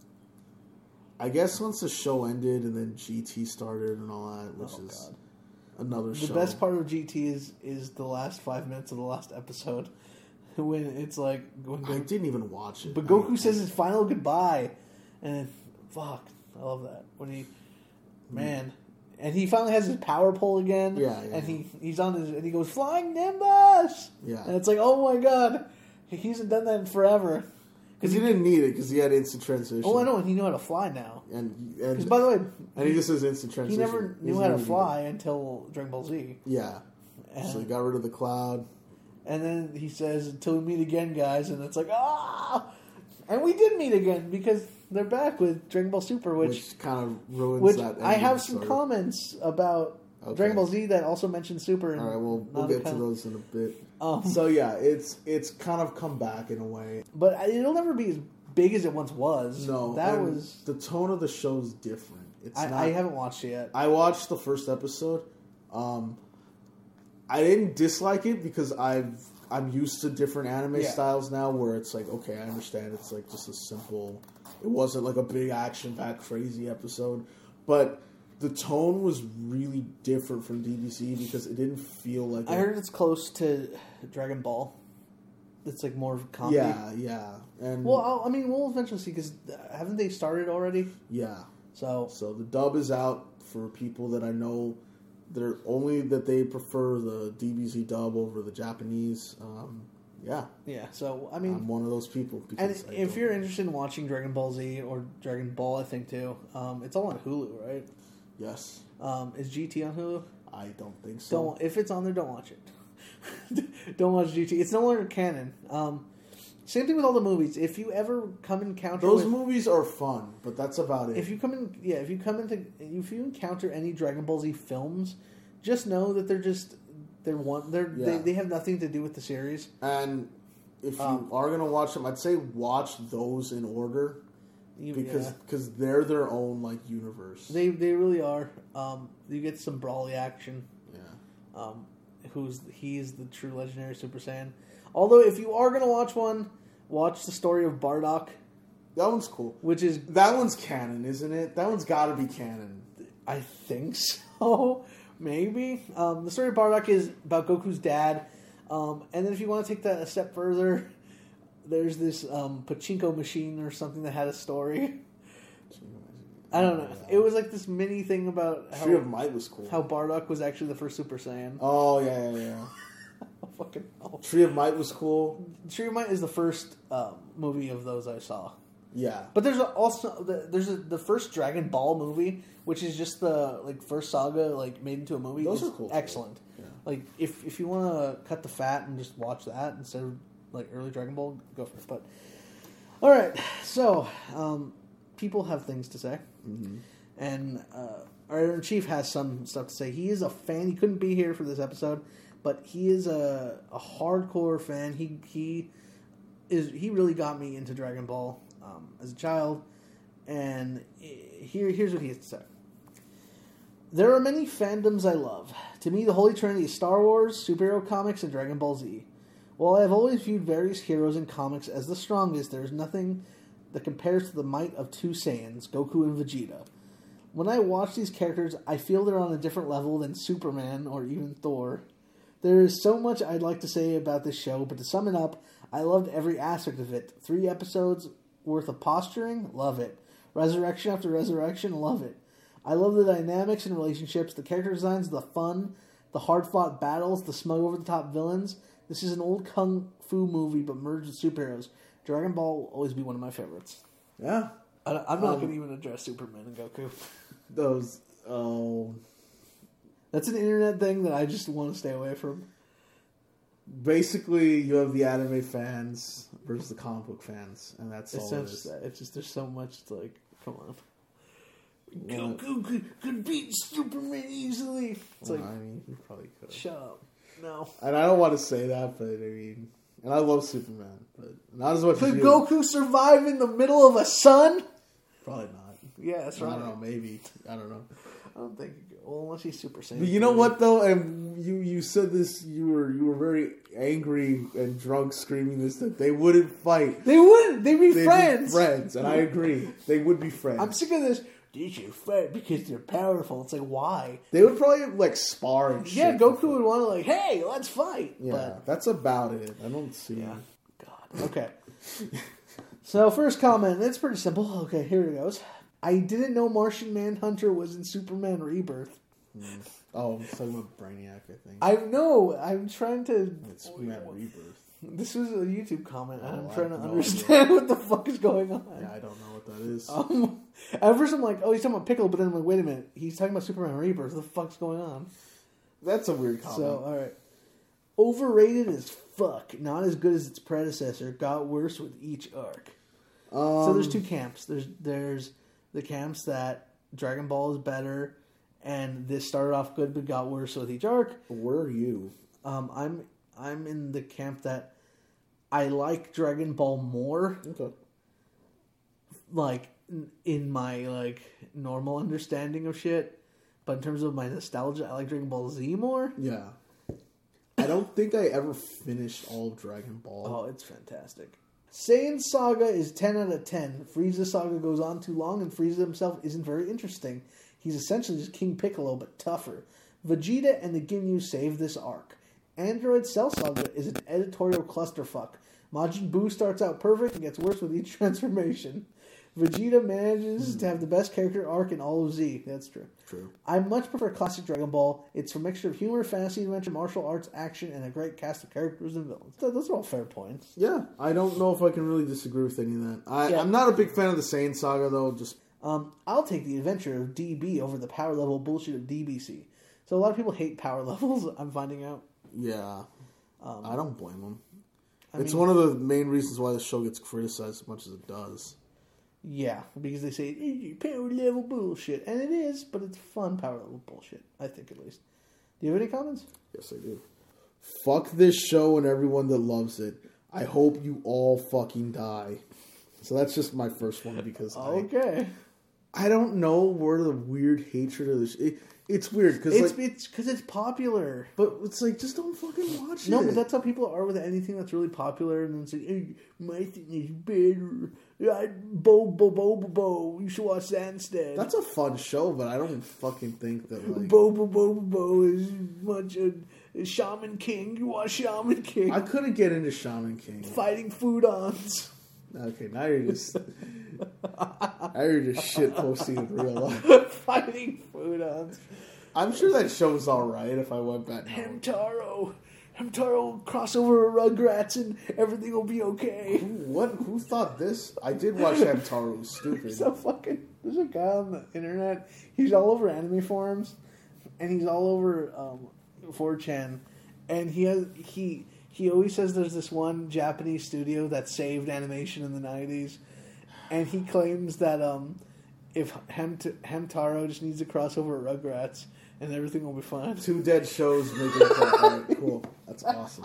I guess once the show ended and then G T started and all that, which Oh, is God. another The show. best part of G T is is the last five minutes of the last episode when it's like when I Goku, didn't even watch it. but Goku I, says his final goodbye, and fuck, I love that when he man. And he finally has his power pole again. Yeah, yeah. And he, he's on his and he goes flying Nimbus. Yeah. And it's like, oh my god, he hasn't done that in forever. Because he didn't need it because he had instant transition. Oh, I know, and he knew how to fly now. And Because and, by the way, and he just says instant he transition. never He knew doesn't how to even fly need until Dragon Ball Z. it. Yeah. And, So he got rid of the cloud. and then he says, "Until we meet again, guys." And it's like, ah, and we did meet again because they're back with Dragon Ball Super, which, Which kind of ruins which that. I have ending, some so- comments about Okay. Dragon Ball Z that also mention Super. And All right, well, we'll not get to kind of- those in a bit. Um, so yeah, it's it's kind of come back in a way. But it'll never be as big as it once was. No, that and was. the tone of the show is different. It's I, not. I haven't watched it yet. I watched the first episode. Um, I didn't dislike it because I've I'm used to different anime Yeah. styles now, where it's like, okay, I understand. It's like just a simple. It wasn't like a big action-packed, crazy episode, but the tone was really different from D B Z because it didn't feel like. I a- heard it's close to Dragon Ball. It's like more comedy. Yeah, yeah, and Well, I'll, I mean, we'll eventually see because haven't they started already? yeah. So So the dub is out for people that I know that are only that they prefer the D B Z dub over the Japanese. Um, yeah, yeah. So I mean, I'm one of those people. and Because I if don't- you're interested in watching Dragon Ball Z or Dragon Ball, I think too, um, it's all on Hulu, right? yes, Um, is G T on Hulu? I don't think so. Don't. If it's on there, don't watch it. Don't watch G T. It's no longer canon. Um, same thing with all the movies. If you ever come encounter Those with, movies are fun, but that's about it. if you come in, yeah, if you come into, if you encounter any Dragon Ball Z films, just know that they're just they're one. They're they, Yeah. they have nothing to do with the series. and if you Um, are gonna watch them, I'd say watch those in order You, because yeah. because they're their own like universe. they they really are. Um, you get some brawly action. yeah. Um, who's he's the true legendary Super Saiyan. Although if you are gonna watch one, watch the story of Bardock, That one's cool. which is That one's canon, isn't it? That one's got to be canon. I think so. Maybe. Um, the story of Bardock is about Goku's dad. Um, and then if you want to take that a step further, there's this um, pachinko machine or something that had a story. I don't know. It was like this mini thing about Tree of how, Might was cool. how Bardock was actually the first Super Saiyan. Oh yeah, yeah, yeah. Fucking hell. Tree of Might was cool. Tree of Might is the first um, movie of those I saw. Yeah, But there's also the, there's a, the first Dragon Ball movie, which is just the like first saga like made into a movie. Those is are cool, too. excellent. Yeah. Like if if you want to cut the fat and just watch that instead of like early Dragon Ball, go for it. But all right, so um, people have things to say, Mm-hmm. and uh, our Editor in Chief has some stuff to say. He is a fan. He couldn't be here for this episode, but he is a a hardcore fan. He he is he really got me into Dragon Ball. Um, as a child, and here here's what he has to say. There are many fandoms I love. To me, the holy trinity is Star Wars, superhero comics, and Dragon Ball Z. While I have always viewed various heroes in comics as the strongest, there is nothing that compares to the might of two Saiyans, Goku and Vegeta. When I watch these characters, I feel they're on a different level than Superman or even Thor. There is so much I'd like to say about this show, but to sum it up, I loved every aspect of it. Three episodes worth of posturing, love it. Resurrection after resurrection, love it. I love the dynamics and relationships, the character designs, the fun, the hard-fought battles, the smug over-the-top villains. This is an old kung fu movie, but merged with superheroes. Dragon Ball will always be one of my favorites. Yeah. I, I'm not Um, going to even address Superman and Goku. Those, oh... That's an internet thing that I just want to stay away from. Basically, you have the anime fans versus the comic book fans, and that's It's all it just is. that. It's just, there's so much, it's like, come on. Yeah. Goku could, could beat Superman easily. It's Well, like, I mean, you probably could. shut up. No. And I don't want to say that, but I mean... And I love Superman, but not as much Could as you. Goku survive in the middle of a sun? Probably not. Yeah, that's I right. don't know, maybe. I don't know. I don't think. Well, unless he's Super Saiyan. But you know what though, and you, you said this. You were you were very angry and drunk, screaming this that they wouldn't fight. They wouldn't. They'd be They'd friends. Be friends, and I agree. They would be friends. I'm sick of this. They should fight because they're powerful. It's like, why? They would probably like spar and shit. Yeah, Goku would want to like, hey, let's fight. Yeah, But, that's about it. I don't see. yeah. God. Okay. So first comment. It's pretty simple. Okay, here it goes. I didn't know Martian Manhunter was in Superman Rebirth. Mm. Oh, I'm talking about Brainiac. I think. I know. I'm trying to. It's Superman Rebirth. This was a YouTube comment, and Oh, I'm I trying to have no understand what the fuck is going on. Yeah, I don't know what that is. Um, at first, I'm like, oh, he's talking about Piccolo, but then I'm like, wait a minute, he's talking about Superman Rebirth. What the fuck's going on? That's a weird comment. So, all right, overrated as fuck. Not as good as its predecessor. Got worse with each arc. um, So there's two camps. There's there's the camps that Dragon Ball is better, and this started off good but got worse with each arc. Where are you? Um, I'm I'm in the camp that I like Dragon Ball more. Okay. Like n- in my like normal understanding of shit, but in terms of my nostalgia, I like Dragon Ball Z more. Yeah. I don't think I ever finished all of Dragon Ball. Oh, it's fantastic. Saiyan Saga is ten out of ten. Frieza Saga goes on too long, and Frieza himself isn't very interesting. He's essentially just King Piccolo, but tougher. Vegeta and the Ginyu save this arc. Android Cell Saga is an editorial clusterfuck. Majin Buu starts out perfect and gets worse with each transformation. Vegeta manages Hmm. to have the best character arc in all of Z. That's true. True. I much prefer classic Dragon Ball. It's a mixture of humor, fantasy, adventure, martial arts, action, and a great cast of characters and villains. Th- Those are all fair points. Yeah, I don't know if I can really disagree with any of that. I, Yeah. I'm not a big fan of the Saiyan Saga, though. Just Um, I'll take the adventure of D B over the power level bullshit of D B C. So a lot of people hate power levels, I'm finding out. yeah, Um, I don't blame them. I It's mean- one of the main reasons why the show gets criticized as much as it does. Yeah, because they say "Eh, power level bullshit, and it is, but it's fun power level bullshit. I think at least. Do you have any comments? Yes, I do. Fuck this show and everyone that loves it. I hope you all fucking die. So that's just my first one because Okay, I, I don't know where the weird hatred of this. It, it's weird because it's like, it's because it's popular. but it's like just don't fucking watch No, it. but that's how people are with anything that's really popular, and then say, hey, "My thing is better." I, bo bo bo bo bo. You should watch that instead. That's a fun show, but I don't fucking think that like Bo bo bo bo bo is much a, a Shaman King. You watch Shaman King I couldn't get into Shaman King. fighting foodons. Okay, now you're just now you're just shit posting in real life. Fighting foodons. I'm sure that show's all right if I went back. now. Hamtaro. Hamtaro will cross over Rugrats and everything will be okay. What? Who thought this? I did watch Hamtaro. It was stupid. So fucking. There's a guy on the internet. He's all over anime forums, and he's all over um, four chan, and he has he he always says there's this one Japanese studio that saved animation in the nineties, and he claims that um, if Hamt- Hamtaro just needs to cross over Rugrats and everything will be fine. Two dead shows making it. All right, cool. That's awesome.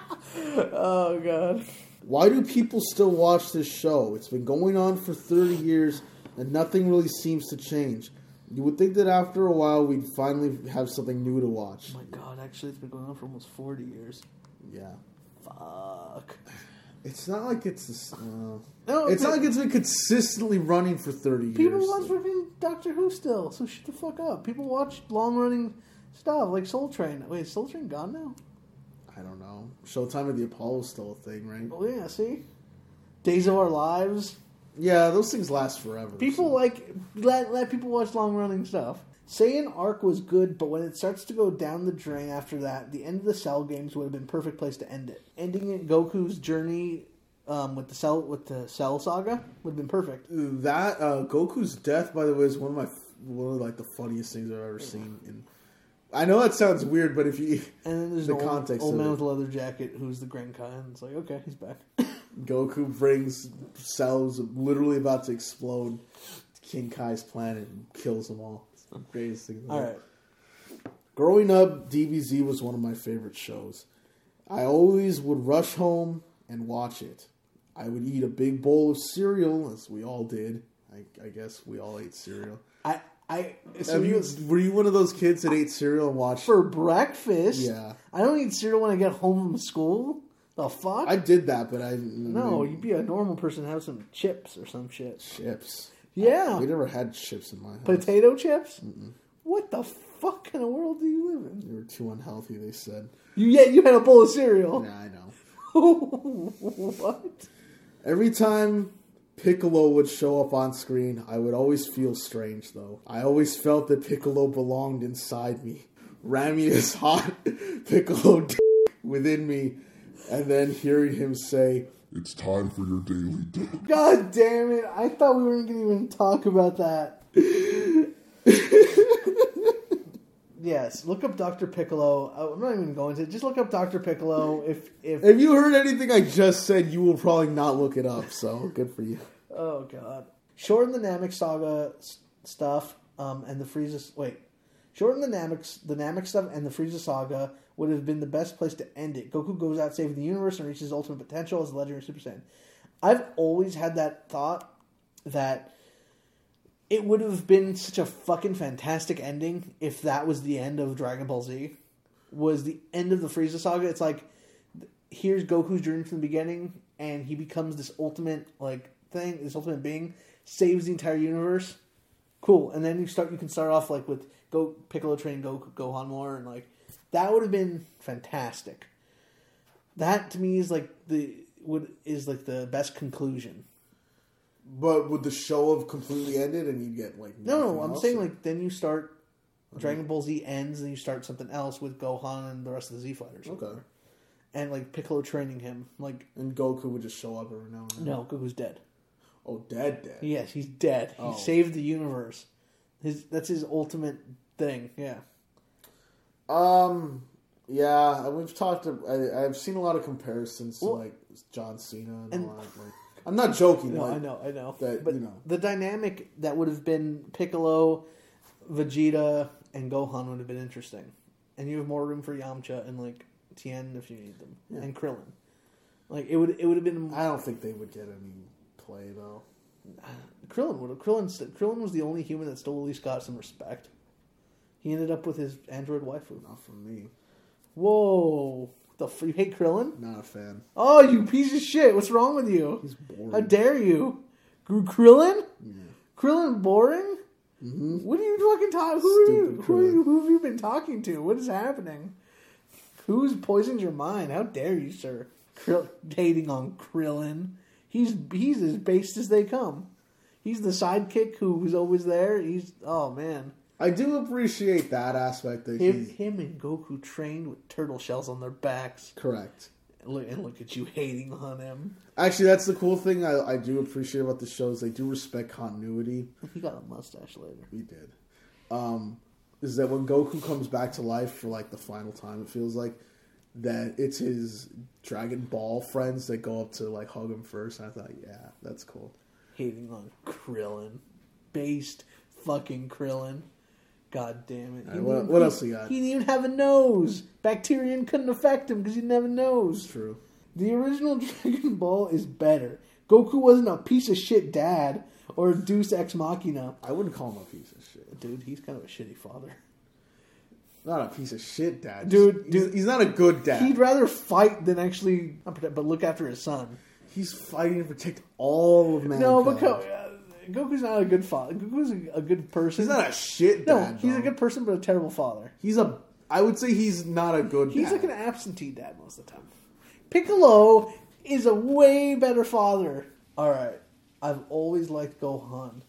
Oh god. Why do people still watch this show? It's been going on for thirty years, and nothing really seems to change. You would think that after a while we'd finally have something new to watch. Oh my god, actually it's been going on for almost forty years. Yeah. Fuck. It's not like it's... Uh, No, it's not but- like it's been consistently running for thirty People years. watch freaking Doctor Who still, so shut the fuck up. People watch long-running stuff like Soul Train. Wait, is Soul Train gone now? I don't know. Showtime of the Apollo is still a thing, right? Oh yeah, see? Days of Our Lives. Yeah, those things last forever. People so. like let let people watch long running stuff. Saiyan Arc was good, but when it starts to go down the drain after that, the end of the Cell games would have been a perfect place to end it. Ending it Goku's journey um, with the Cell with the Cell saga would have been perfect. That uh, Goku's death, by the way, is one of my one of like the funniest things I've ever seen. In I know that sounds weird, but if you And then there's the an old, context old of man it. with a leather jacket who's the Grenkai, and it's like, okay, he's back. Goku brings Cell's literally about to explode to King Kai's planet and kills them all. It's the greatest thing. All right. Growing up, D B Z was one of my favorite shows. I always would rush home and watch it. I would eat a big bowl of cereal, as we all did. I, I guess we all ate cereal. I I so Have you, were you one of those kids that ate cereal and watched? for breakfast. Yeah. I don't eat cereal when I get home from school. The fuck? I did that, but I no, you'd be a normal person and have some chips or some shit. chips. Yeah. We never had chips in my house. Potato chips? Mm-mm. What the fuck kind of world do you live in? They were too unhealthy, they said. You yet you had a bowl of cereal. Yeah, I know. What? Every time Piccolo would show up on screen, I would always feel strange, though. I always felt that Piccolo belonged inside me. Ramming his hot Piccolo d- within me, and then hearing him say, "It's time for your daily dose." God damn it. I thought we weren't going to even talk about that. Yes, look up Doctor Piccolo. Oh, I'm not even going to. Just look up Doctor Piccolo. If if If you heard anything I just said, you will probably not look it up, so good for you. Oh, God. Shorten the Namek Saga s- stuff um, and the Frieza... Wait. Shorten the Namek, the Namek stuff and the Frieza Saga would have been the best place to end it. Goku goes out saving the universe and reaches his ultimate potential as a legendary Super Saiyan. I've always had that thought that it would have been such a fucking fantastic ending if that was the end of Dragon Ball Z. Was the end of the Frieza Saga. It's like, here's Goku's journey from the beginning, and he becomes this ultimate, like, thing, this ultimate being, saves the entire universe. Cool. And then you start. You can start off, like, with Go Piccolo training Goku, Gohan more, and, like, that would have been fantastic. That, to me, is, like, the, would, is, like, the best conclusion. But would the show have completely ended and you'd get, like... No, no, nothing I'm else, saying, or- like, then you start... Dragon Ball Z ends, and you start something else with Gohan and the rest of the Z Fighters. Okay. And, like, Piccolo training him. Like, And Goku would just show up every now and then. no, Goku's dead. Oh, dead, dead. Yes, he's dead. Oh. He saved the universe. His That's his ultimate thing, yeah. Um, yeah, we've talked. I, I've seen a lot of comparisons to Well, like John Cena and, and- all that. Like, I'm not joking. No, like, I know, I know. that, but you know. the dynamic that would have been Piccolo, Vegeta, and Gohan would have been interesting. And you have more room for Yamcha and, like, Tien if you need them. Yeah. And Krillin. Like, it would it would have been... I don't think they would get any play though. Krillin would have. Krillin, Krillin was the only human that still at least got some respect. He ended up with his android waifu. Not from me. Whoa. The f- you hate Krillin? Not a fan. Oh, you piece of shit. What's wrong with you? He's boring. How dare you? Gr- Krillin? Yeah. Krillin boring? Mm-hmm. What are you fucking talking? Who are you? Stupid Who, are you, Krillin. who have you been talking to? What is happening? Who's poisoned your mind? How dare you, sir? Krill, hating on Krillin. He's he's as based as they come. He's the sidekick who's always there. He's oh man. I do appreciate that aspect. That Him, he's him and Goku trained with turtle shells on their backs. correct. And look, and look at you hating on him. Actually, that's the cool thing I, I do appreciate about the shows. They do respect continuity. He got a mustache later. We did. Um, is that when Goku comes back to life for like the final time? It feels like that it's his Dragon Ball friends that go up to like hug him first. And I thought, yeah, that's cool. Hating on Krillin. Based fucking Krillin. God damn it. He Alright, what- didn't- what he- else we got? He didn't even have a nose. Bacterian couldn't affect him because he didn't have a nose. True. The original Dragon Ball is better. Goku wasn't a piece of shit dad or a Deus Ex Machina. I wouldn't call him a piece of shit. Dude, he's kind of a shitty father. Not a piece of shit dad. Dude, he's, dude. he's not a good dad. He'd rather fight than actually, not protect, but look after his son. He's fighting to protect all of mankind. No, but Go, uh, Goku's not a good father. Goku's a, a good person. He's not a shit No, dad. he's though. a good person, but a terrible father. He's a. I would say he's not a good. He's dad. like an absentee dad most of the time. Piccolo is a way better father. All right, I've always liked Gohan,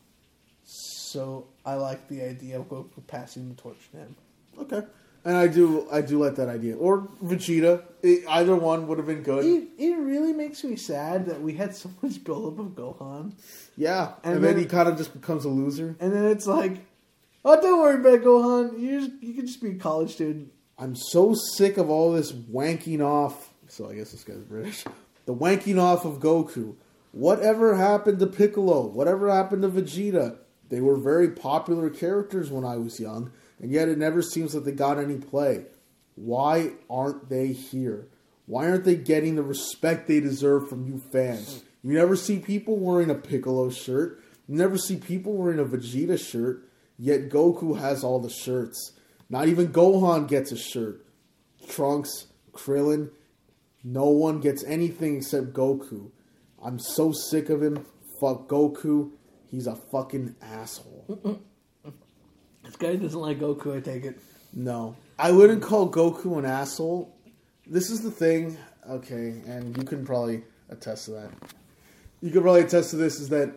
so I like the idea of Goku passing the torch to him. Okay, and I do. I do like that idea. Or Vegeta. It, either one would have been good. It, it really makes me sad that we had so much buildup of Gohan. Yeah, and, And then, then- he kind of just becomes a loser. And then it's like, oh, don't worry about Gohan. You just, you can just be a college student. I'm so sick of all this wanking off. So I guess this guy's British. The wanking off of Goku. Whatever happened to Piccolo? Whatever happened to Vegeta? They were very popular characters when I was young, and yet it never seems that they got any play. Why aren't they here? Why aren't they getting the respect they deserve from you fans? You never see people wearing a Piccolo shirt. You never see people wearing a Vegeta shirt. Yet Goku has all the shirts. Not even Gohan gets a shirt. Trunks, Krillin, no one gets anything except Goku. I'm so sick of him. Fuck Goku. He's a fucking asshole. This guy doesn't like Goku, I take it. No. I wouldn't call Goku an asshole. This is the thing. Okay, and you can probably attest to that. You can probably attest to this is that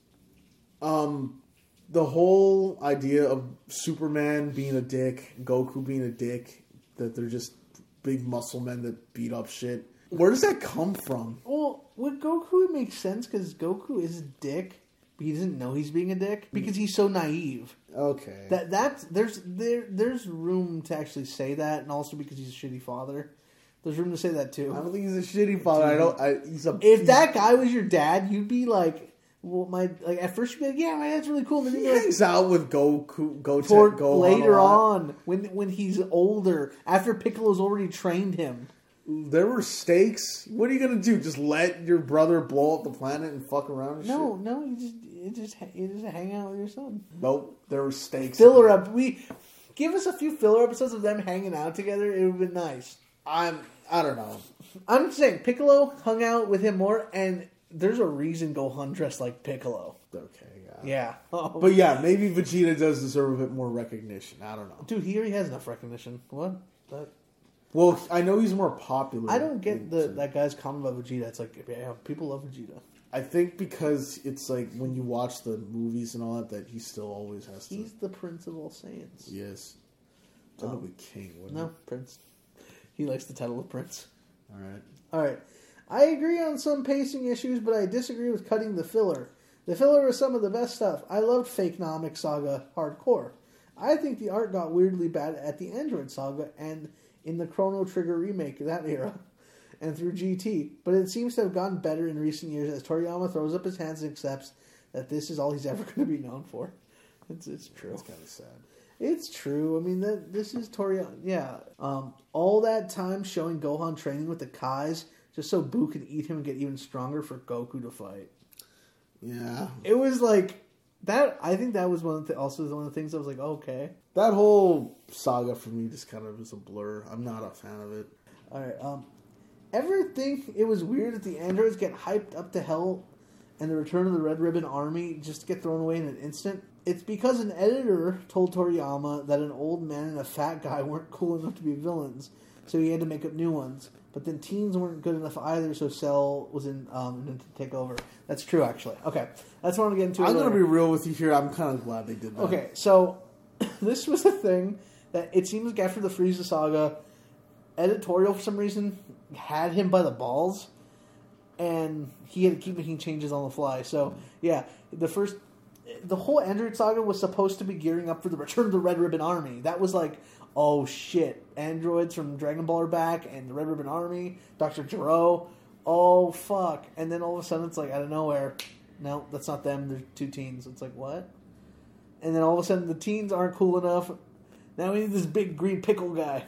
um, the whole idea of Superman being a dick, Goku being a dick, that they're just big muscle men that beat up shit. Where does that come from? Well, with Goku, it makes sense because Goku is a dick, but he doesn't know he's being a dick because he's so naive. Okay. That that's there's there there's room to actually say that, and also because he's a shitty father, there's room to say that too. I don't think he's a shitty father. I don't. I, he's a. If that guy was your dad, you'd be like, well, my like at first you'd be like, yeah, my dad's really cool. And then He you'd be like, hangs out with Goku. Go toward Gohan later a lot. on when when he's older, after Piccolo's already trained him. There were stakes. What are you gonna do? Just let your brother blow up the planet and fuck around? And No, shit? no, you just you just you just hang out with your son. Nope. There were stakes. Filler up. We give us a few filler episodes of them hanging out together. It would have been nice. I'm. I don't know. I'm just saying, Piccolo hung out with him more, and there's a reason Gohan dressed like Piccolo. Okay. Yeah. Yeah, oh. But yeah, maybe Vegeta does deserve a bit more recognition. I don't know. Dude, he already has enough recognition. What? That, Well, I know he's more popular. I don't get the that guy's comment about Vegeta. It's like, yeah, people love Vegeta. I think because it's like when you watch the movies and all that, that he still always has to. He's the Prince of all Saiyans. Yes. That would be king, wouldn't No, Prince. He likes the title of Prince. it? All right. All right. I agree on some pacing issues, but I disagree with cutting the filler. The filler was some of the best stuff. I loved Fake-Nomic Saga hardcore. I think the art got weirdly bad at the Android Saga and in the Chrono Trigger remake of that era, and through G T. But it seems to have gotten better in recent years as Toriyama throws up his hands and accepts that this is all he's ever going to be known for. It's it's true. That's kind of sad. It's true. I mean, that this is Toriyama. Yeah. Um, all that time showing Gohan training with the Kais just so Boo could eat him and get even stronger for Goku to fight. Yeah. It was like that. I think that was one of the, also one of the things I was like, okay. That whole saga for me just kind of is a blur. I'm not a fan of it. All right. Um, ever think it was weird that the androids get hyped up to hell and the Return of the Red Ribbon Army just get thrown away in an instant? It's because an editor told Toriyama that an old man and a fat guy weren't cool enough to be villains, so he had to make up new ones. But then teens weren't good enough either, so Cell was in um, to take over. That's true, actually. Okay, that's what I'm going to get into. I'm going to later. be real with you here. I'm kind of glad they did that. Okay, so this was the thing that it seems like after the Frieza saga, editorial for some reason had him by the balls, and he had to keep making changes on the fly. So yeah, the first, the whole Android saga was supposed to be gearing up for the Return of the Red Ribbon Army. That was like, oh shit, androids from Dragon Ball are back, and the Red Ribbon Army, Doctor Gero. Oh fuck! And then all of a sudden it's like out of nowhere, no, that's not them. They're two teens. It's like what? And then all of a sudden the teens aren't cool enough. Now we need this big green pickle guy.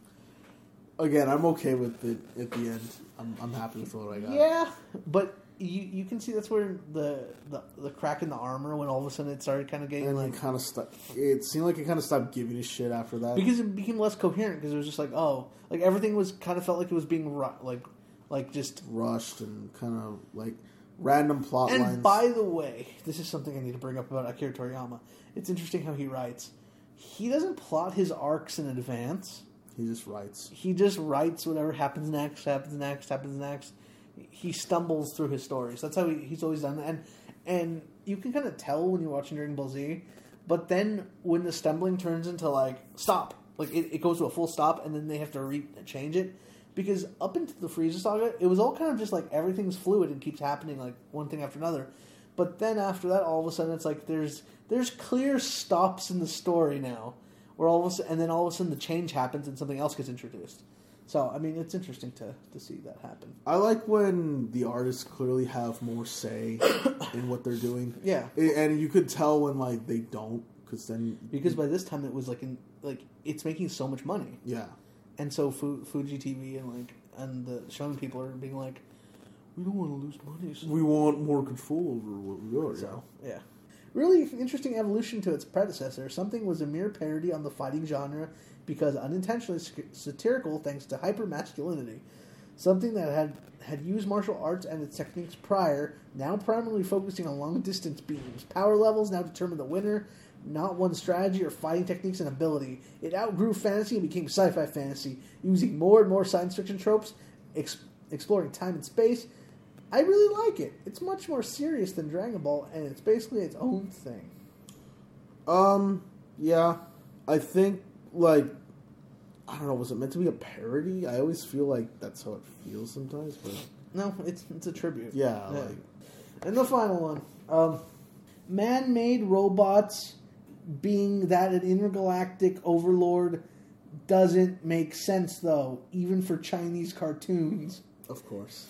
Again, I'm okay with it at the end. I'm, I'm happy with what I got. Yeah, but you you can see that's where the, the the crack in the armor when all of a sudden it started kind of getting And like it kind of st- it seemed like it kind of stopped giving a shit after that. because it became less coherent because it was just like oh like everything was kind of felt like it was being ru- like like just rushed and kind of like random plot and lines. by the way, this is something I need to bring up about Akira Toriyama. It's interesting how he writes. He doesn't plot his arcs in advance. He just writes. He just writes whatever happens next, happens next, happens next. He stumbles through his stories. That's how he, he's always done that. And, and you can kind of tell when you're watching Dragon Ball Z. But then when the stumbling turns into like, stop. Like it, it goes to a full stop and then they have to re- change it. Because up into the Frieza saga, it was all kind of just like everything's fluid and keeps happening like one thing after another. But then after that, all of a sudden it's like there's there's clear stops in the story now. Where all of a sudden, and then all of a sudden the change happens and something else gets introduced. So, I mean, it's interesting to, to see that happen. I like when the artists clearly have more say in what they're doing. Yeah. And you could tell when, like, they don't, because then... Because by this time it was, like, in, like it's making so much money. Yeah. And so Fu, Fuji T V and, like, and the Shonen people are being like, we don't want to lose money. So. We want more control over what we are. So, yeah. Really interesting evolution to its predecessor. Something was a mere parody on the fighting genre because unintentionally satirical thanks to hyper-masculinity. Something that had, had used martial arts and its techniques prior, now primarily focusing on long-distance beams. Power levels now determine the winner, not one's strategy or fighting techniques and ability. It outgrew fantasy and became sci-fi fantasy, using more and more science fiction tropes, ex- exploring time and space. I really like it. It's much more serious than Dragon Ball, and it's basically its own thing. Um, yeah. I think, like, I don't know, was it meant to be a parody? I always feel like that's how it feels sometimes, but... No, it's it's a tribute. Yeah, yeah. like... And the final one. Um, man-made robots being that an intergalactic overlord doesn't make sense, though, even for Chinese cartoons. Of course.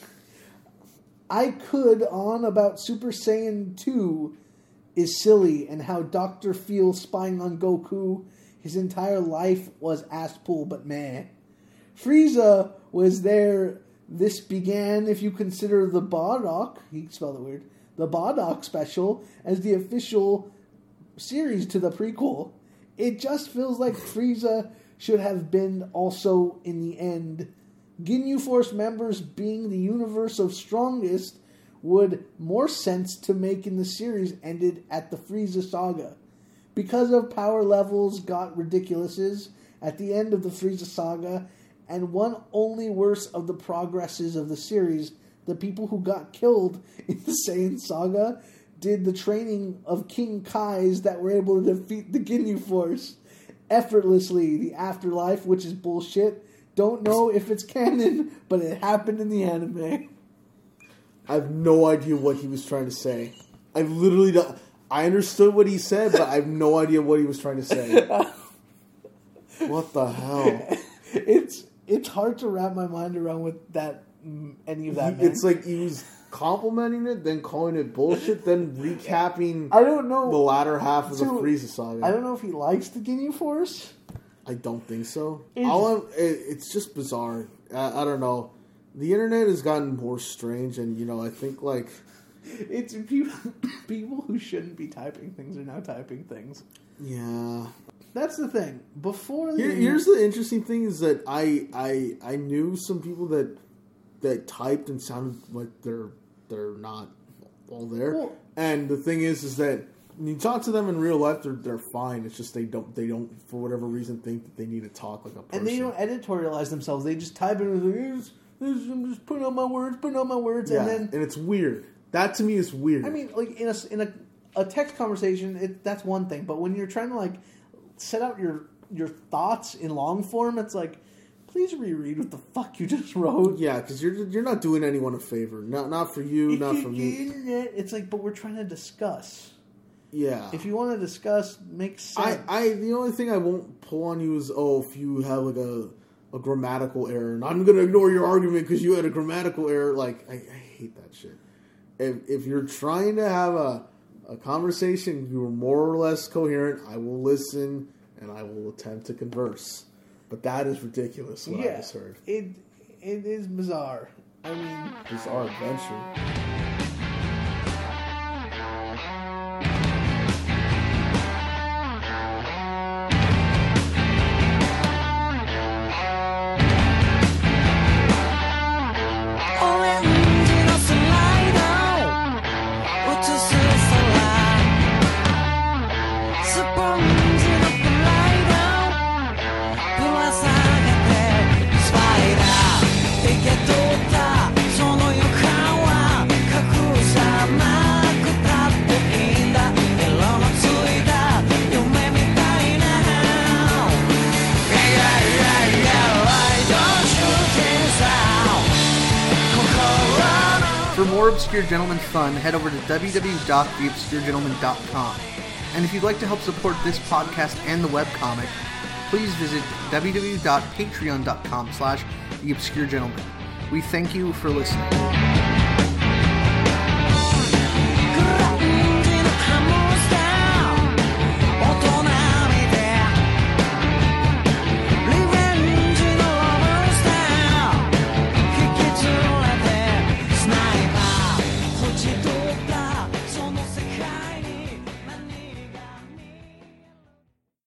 I could on about Super Saiyan two is silly and how Doctor Feel spying on Goku, his entire life was ass pull, but meh. Frieza was there. This began, if you consider the Bardock, he spelled it weird, the Bardock special as the official series to the prequel. It just feels like Frieza should have been also in the end. Ginyu Force members being the universe of strongest would more sense to make in the series ended at the Frieza saga. Because of power levels got ridiculouses at the end of the Frieza saga, and one only worse of the progresses of the series, the people who got killed in the Saiyan saga did the training of King Kais that were able to defeat the Ginyu Force effortlessly. The afterlife, which is bullshit. Don't know if it's canon, but it happened in the anime. I have no idea what he was trying to say. I literally don't... I understood what he said, but I have no idea what he was trying to say. What the hell? It's it's hard to wrap my mind around with that any of that. He, it's like he was complimenting it, then calling it bullshit, then recapping. I don't know the latter half of so, the Frieza saga. I don't know if he likes the Ginyu Force. I don't think so. It's, All I'm, it, it's just bizarre. I, I don't know. The internet has gotten more strange, and you know, I think like it's people people who shouldn't be typing things are now typing things. Yeah, that's the thing. Before the Here, here's the interesting thing: is that I I I knew some people that that typed and sounded like they're they're not all there. Well, and the thing is, is that when you talk to them in real life, they're they're fine. It's just they don't they don't for whatever reason think that they need to talk like a person. And they don't editorialize themselves. They just type it and like, I'm just putting out my words, putting out my words, yeah, and then and it's weird. That to me is weird. I mean, like in a in a, a text conversation, it, that's one thing. But when you're trying to like set out your your thoughts in long form, it's like, please reread what the fuck you just wrote. Yeah, because you're you're not doing anyone a favor. Not not for you, If not you, for me. Internet, it's like, but we're trying to discuss. Yeah. If you want to discuss, makes sense. I, I the only thing I won't pull on you is oh if you have like a a grammatical error and I'm gonna ignore your argument because you had a grammatical error. Like I, I hate that shit. If if you're trying to have a a conversation, you're more or less coherent. I will listen and I will attempt to converse. But that is ridiculous. What yeah, I just heard. It it is bizarre. I mean, bizarre adventure. For more Obscure Gentleman fun, head over to w w w dot the obscure gentleman dot com. And if you'd like to help support this podcast and the webcomic, please visit w w w dot patreon dot com slash the obscure gentleman. We thank you for listening.